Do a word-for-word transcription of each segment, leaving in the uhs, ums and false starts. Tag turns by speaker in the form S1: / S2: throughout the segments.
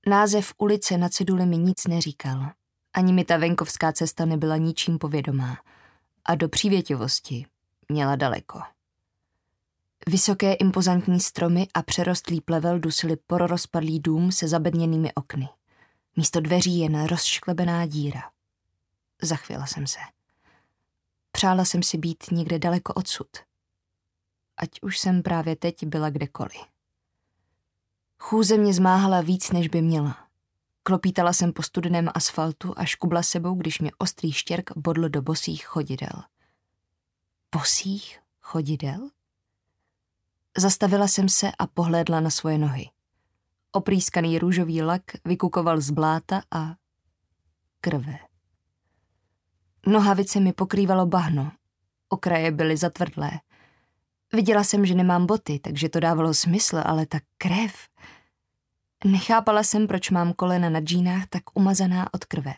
S1: Název ulice na ceduli mi nic neříkal. Ani mi ta venkovská cesta nebyla ničím povědomá. A do přívětivosti měla daleko. Vysoké impozantní stromy a přerostlý plevel dusily porozpadlý dům se zabedněnými okny. Místo dveří jen rozšklebená díra. Zachvěla jsem se. Přála jsem si být někde daleko odsud. Ať už jsem právě teď byla kdekoliv. Chůze mě zmáhala víc, než by měla. Klopítala jsem po studeném asfaltu a škubla sebou, když mě ostrý štěrk bodl do bosých chodidel. Bosých chodidel? Zastavila jsem se a pohlédla na svoje nohy. Oprýskaný růžový lak vykukoval z bláta a krve. Nohavice mi pokrývalo bahno. Okraje byly zatvrdlé. Viděla jsem, že nemám boty, takže to dávalo smysl, ale ta krev... Nechápala jsem, proč mám kolena na džínách tak umazaná od krve.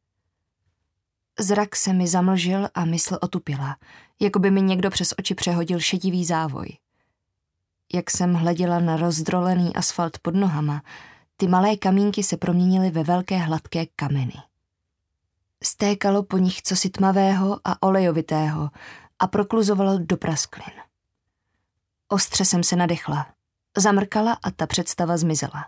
S1: Zrak se mi zamlžil a mysl otupila, jako by mi někdo přes oči přehodil šedivý závoj. Jak jsem hleděla na rozdrolený asfalt pod nohama, ty malé kamínky se proměnily ve velké hladké kameny. Stékalo po nich cosi tmavého a olejovitého a prokluzovalo do prasklin. Ostře jsem se nadechla, zamrkala a ta představa zmizela.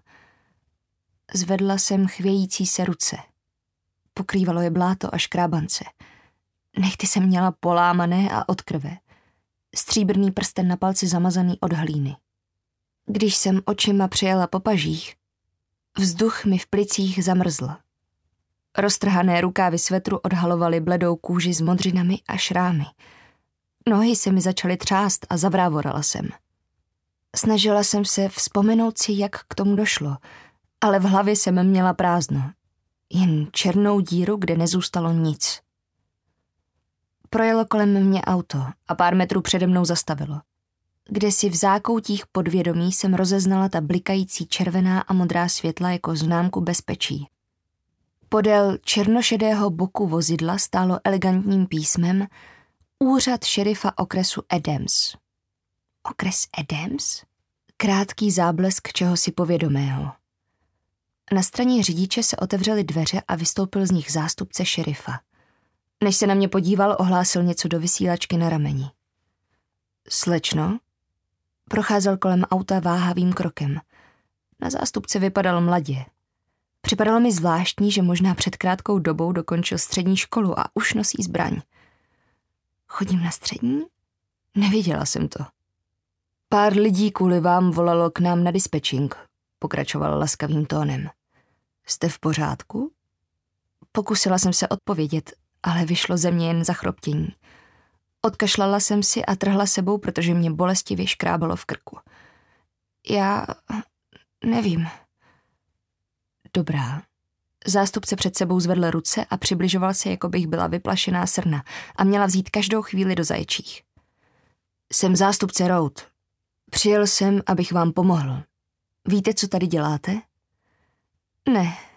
S1: Zvedla jsem chvějící se ruce. Pokrývalo je bláto a škrábance. Nechty jsem měla polámané a od krve. Stříbrný prsten na palci zamazaný od hlíny. Když jsem očima přejela po pažích, vzduch mi v plicích zamrzl. Roztrhané rukávy svetru odhalovaly bledou kůži s modřinami a šrámy. Nohy se mi začaly třást a zavrávorala jsem. Snažila jsem se vzpomenout si, jak k tomu došlo, ale v hlavě jsem měla prázdno. Jen černou díru, kde nezůstalo nic. Projelo kolem mě auto a pár metrů přede mnou zastavilo. Kdesi v zákoutích podvědomí jsem rozeznala ta blikající červená a modrá světla jako známku bezpečí. Podél černošedého boku vozidla stálo elegantním písmem Úřad šerifa okresu Adams. Okres Adams? Krátký záblesk čehosi povědomého. Na straně řidiče se otevřely dveře a vystoupil z nich zástupce šerifa. Než se na mě podíval, ohlásil něco do vysílačky na rameni. Slečno? Procházel kolem auta váhavým krokem. Na zástupce vypadal mladě. Připadalo mi zvláštní, že možná před krátkou dobou dokončil střední školu a už nosí zbraň. Chodím na střední? Nevěděla jsem to. Pár lidí kvůli vám volalo k nám na dispečing, pokračoval laskavým tónem. Jste v pořádku? Pokusila jsem se odpovědět, ale vyšlo ze mě jen zachroptění. Odkašlala jsem si a trhla sebou, protože mě bolestivě škrábalo v krku. Já... nevím. Dobrá. Zástupce před sebou zvedl ruce a přibližoval se, jako bych byla vyplašená srna a měla vzít každou chvíli do zaječích. Jsem zástupce Road. Přijel jsem, abych vám pomohl. Víte, co tady děláte? Ne.